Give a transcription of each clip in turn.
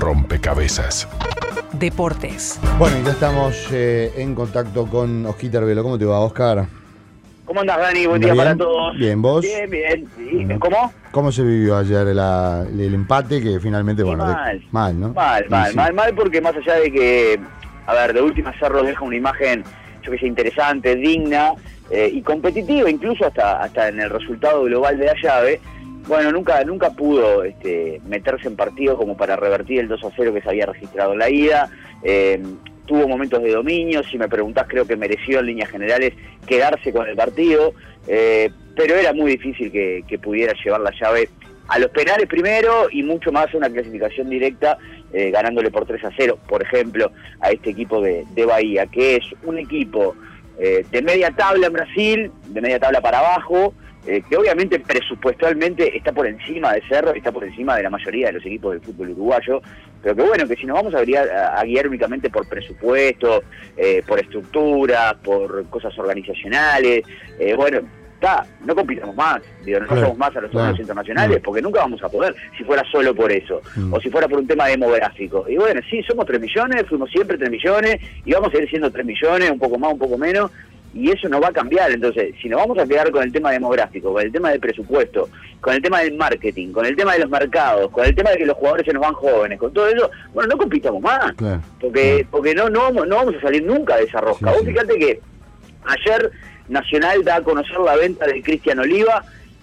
rompecabezas. Deportes. Bueno, y ya estamos en contacto con Osquitar Velo. ¿Cómo te va, Oscar? ¿Cómo andás, Dani? Buen día para todos. Bien, ¿vos? Bien, bien. ¿Y ¿Cómo? ¿Cómo se vivió ayer el empate que finalmente, bueno, mal, ¿no? Mal, porque más allá de que, a ver, de última Cerro deja una imagen, yo que sé, interesante, digna y competitiva, incluso hasta en el resultado global de la llave. Bueno, nunca pudo meterse en partido como para revertir el 2-0 que se había registrado en la ida. Tuvo momentos de dominio, si me preguntás creo que mereció en líneas generales quedarse con el partido, pero era muy difícil que pudiera llevar la llave a los penales primero y mucho más a una clasificación directa, ganándole por 3-0, por ejemplo, a este equipo de Bahía, que es un equipo de media tabla en Brasil, de media tabla para abajo, que obviamente presupuestalmente está por encima de Cerro, está por encima de la mayoría de los equipos del fútbol uruguayo, pero que bueno, que si nos vamos a guiar únicamente por presupuesto, por estructura, por cosas organizacionales, bueno, no compitamos más, no somos más a los torneos internacionales, porque nunca vamos a poder, si fuera solo por eso, o si fuera por un tema demográfico. Y bueno, sí, somos 3 millones, fuimos siempre 3 millones, y vamos a ir siendo 3 millones, un poco más, un poco menos, y eso no va a cambiar. Entonces, si nos vamos a quedar con el tema demográfico, con el tema del presupuesto, con el tema del marketing, con el tema de los mercados, con el tema de que los jugadores se nos van jóvenes, con todo eso, bueno, no compitamos más, porque no vamos a salir nunca de esa rosca. Vos fíjate que ayer Nacional da a conocer la venta de Cristian Oliva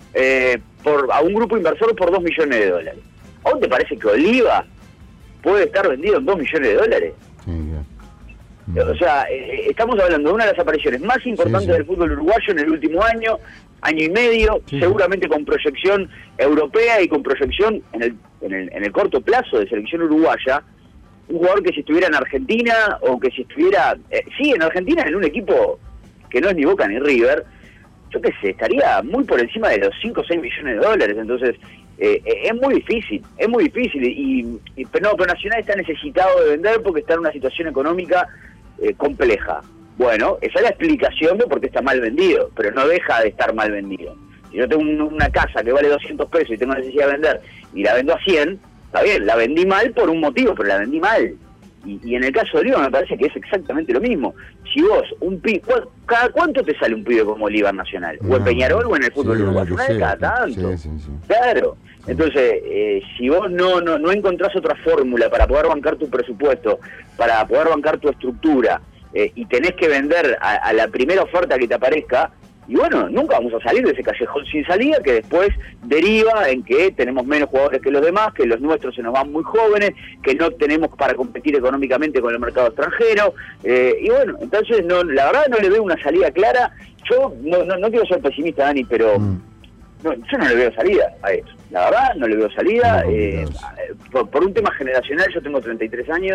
a un grupo inversor por $2 millones. ¿A vos te parece que Oliva puede estar vendido en $2 millones? O sea, estamos hablando de una de las apariciones más importantes del fútbol uruguayo en el último año y medio, seguramente con proyección europea y con proyección en el corto plazo de selección uruguaya. Un jugador que si estuviera en Argentina o que si estuviera, en Argentina en un equipo que no es ni Boca ni River, yo qué sé, estaría muy por encima de los 5 o 6 millones de dólares. Entonces, es muy difícil, pero Nacional está necesitado de vender porque está en una situación económica compleja. Bueno, esa es la explicación de por qué está mal vendido, pero no deja de estar mal vendido. Si yo tengo una casa que vale 200 pesos y tengo necesidad de vender y la vendo a 100, está bien, la vendí mal por un motivo, pero la vendí mal. Y en el caso de Oliva me parece que es exactamente lo mismo. Si vos, ¿cada cuánto te sale un pibe como Oliva en Nacional? O en Peñarol o en el fútbol uruguayo. Cada tanto. Sí. Claro. Entonces, si vos no encontrás otra fórmula para poder bancar tu presupuesto, para poder bancar tu estructura, y tenés que vender a la primera oferta que te aparezca, y bueno, nunca vamos a salir de ese callejón sin salida que después deriva en que tenemos menos jugadores que los demás, que los nuestros se nos van muy jóvenes, que no tenemos para competir económicamente con el mercado extranjero, y bueno, entonces la verdad no le veo una salida clara. Yo no quiero ser pesimista, Dani, pero yo no le veo salida a esto. La verdad no le veo salida, por un tema generacional. Yo tengo 33 años,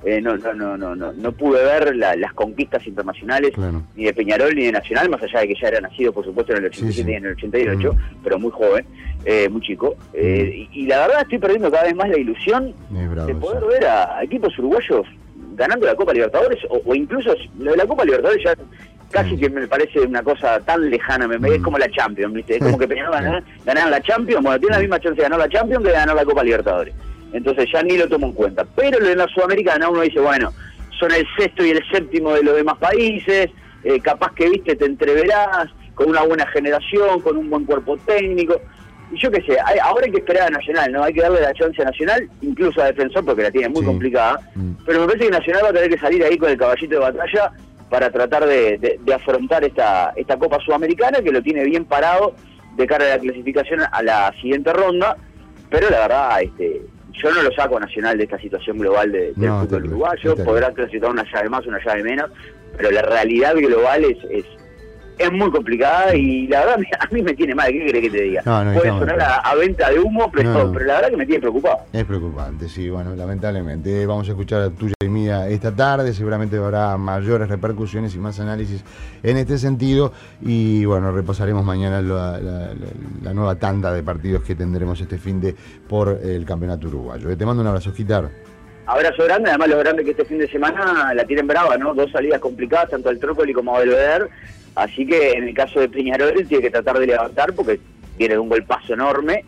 no pude ver las conquistas internacionales ni de Peñarol ni de Nacional, más allá de que ya era nacido, por supuesto, en el 87 y en el 88, pero muy joven, muy chico. Y la verdad estoy perdiendo cada vez más la ilusión de poder ver a equipos uruguayos ganando la Copa Libertadores, o incluso lo de la Copa Libertadores ya casi que me parece una cosa tan lejana, es como la Champions, ¿viste? Es como que Peñarol ganaron la Champions, bueno, tiene la misma chance de ganar la Champions que de ganar la Copa Libertadores. Entonces ya ni lo tomo en cuenta. Pero en la Sudamericana uno dice, bueno, son el 6º y el 7º de los demás países, capaz que, viste, te entreverás con una buena generación, con un buen cuerpo técnico. Y yo qué sé, ahora hay que esperar a Nacional, ¿no? Hay que darle la chance a Nacional, incluso a Defensor, porque la tiene muy complicada. Pero me parece que Nacional va a tener que salir ahí con el caballito de batalla para tratar de afrontar esta Copa Sudamericana, que lo tiene bien parado de cara a la clasificación a la siguiente ronda. Pero la verdad, yo no lo saco a Nacional de esta situación global del fútbol uruguayo. Podrá clasificar una llave más, una llave menos, pero la realidad global es muy complicada y la verdad a mí me tiene mal. ¿Qué querés que te diga? Puede sonar a venta de humo, pero la verdad que me tiene preocupado. Es preocupante, sí, bueno, lamentablemente. Vamos a escuchar a tuya y mía esta tarde, seguramente habrá mayores repercusiones y más análisis en este sentido, y bueno, repasaremos mañana la nueva tanda de partidos que tendremos este finde por el campeonato uruguayo. Te mando un abrazo, Osquitar. Abrazo grande, además lo grande que este fin de semana la tienen brava, ¿no? 2 salidas complicadas, tanto al Trócoli como a Belvedere. Así que en el caso de Peñarol tiene que tratar de levantar porque viene de un golpazo enorme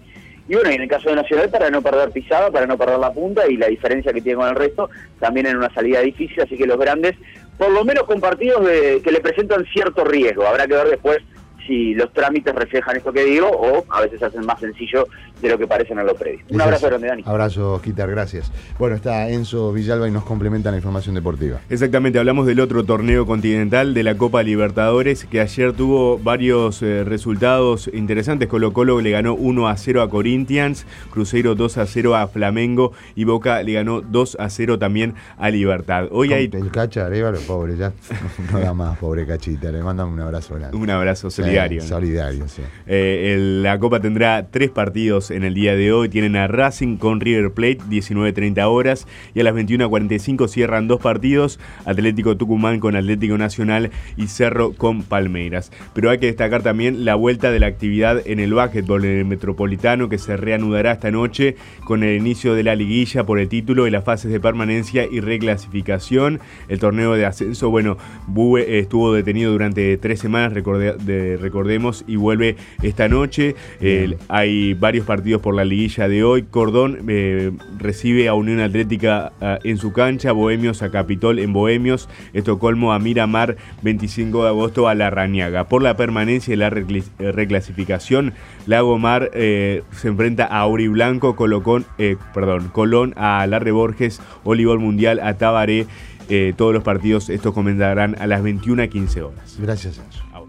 y bueno, y en el caso de Nacional para no perder pisada, para no perder la punta y la diferencia que tiene con el resto, también en una salida difícil, así que los grandes, por lo menos con partidos que le presentan cierto riesgo, habrá que ver después si los trámites reflejan esto que digo o a veces hacen más sencillo de lo que parecen en lo previo. Un abrazo grande, Dani. Abrazo, Kitar, gracias. Bueno, está Enzo Villalba y nos complementa la información deportiva. Exactamente, hablamos del otro torneo continental de la Copa Libertadores, que ayer tuvo varios resultados interesantes. Colo-Colo le ganó 1-0 a Corinthians, Cruzeiro 2-0 a Flamengo y Boca le ganó 2-0 también a Libertad. Hoy hay... El Cacha Arevalo, pobre, ya no da más, pobre Cachita, le mandan un abrazo grande. Un abrazo solidario. Solidario, sí. La Copa tendrá 3 partidos en el día de hoy. Tienen a Racing con River Plate, 19:30 horas, y a las 21:45 cierran 2 partidos, Atlético Tucumán con Atlético Nacional y Cerro con Palmeiras. Pero hay que destacar también la vuelta de la actividad en el básquetbol en el Metropolitano, que se reanudará esta noche con el inicio de la liguilla por el título y las fases de permanencia y reclasificación. El torneo de ascenso, bueno, Bue estuvo detenido durante 3 semanas, recordemos, y vuelve esta noche. Hay varios partidos por la liguilla de hoy. Cordón recibe a Unión Atlética en su cancha, Bohemios a Capitol en Bohemios, Estocolmo a Miramar, 25 de agosto a Larrañaga. Por la permanencia y la reclasificación, Lagomar se enfrenta a Auriblanco, Colón a Larre Borges, Olivol Mundial a Tabaré. Todos los partidos estos comenzarán a las 21:15 horas. Gracias, Enzo. A vos.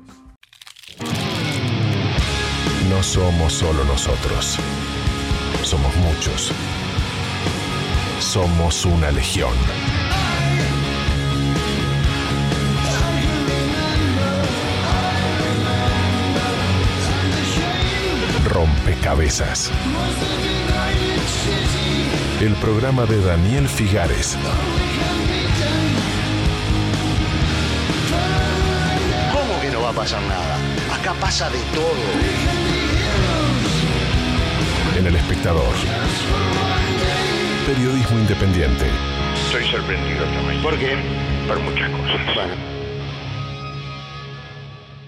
No somos solo nosotros. Somos muchos. Somos una legión. Rompecabezas. El programa de Daniel Figares. ¿Cómo que no va a pasar nada? Acá pasa de todo. En El Espectador. Periodismo independiente. Estoy sorprendido también. ¿Por qué? Por muchas cosas. Bueno.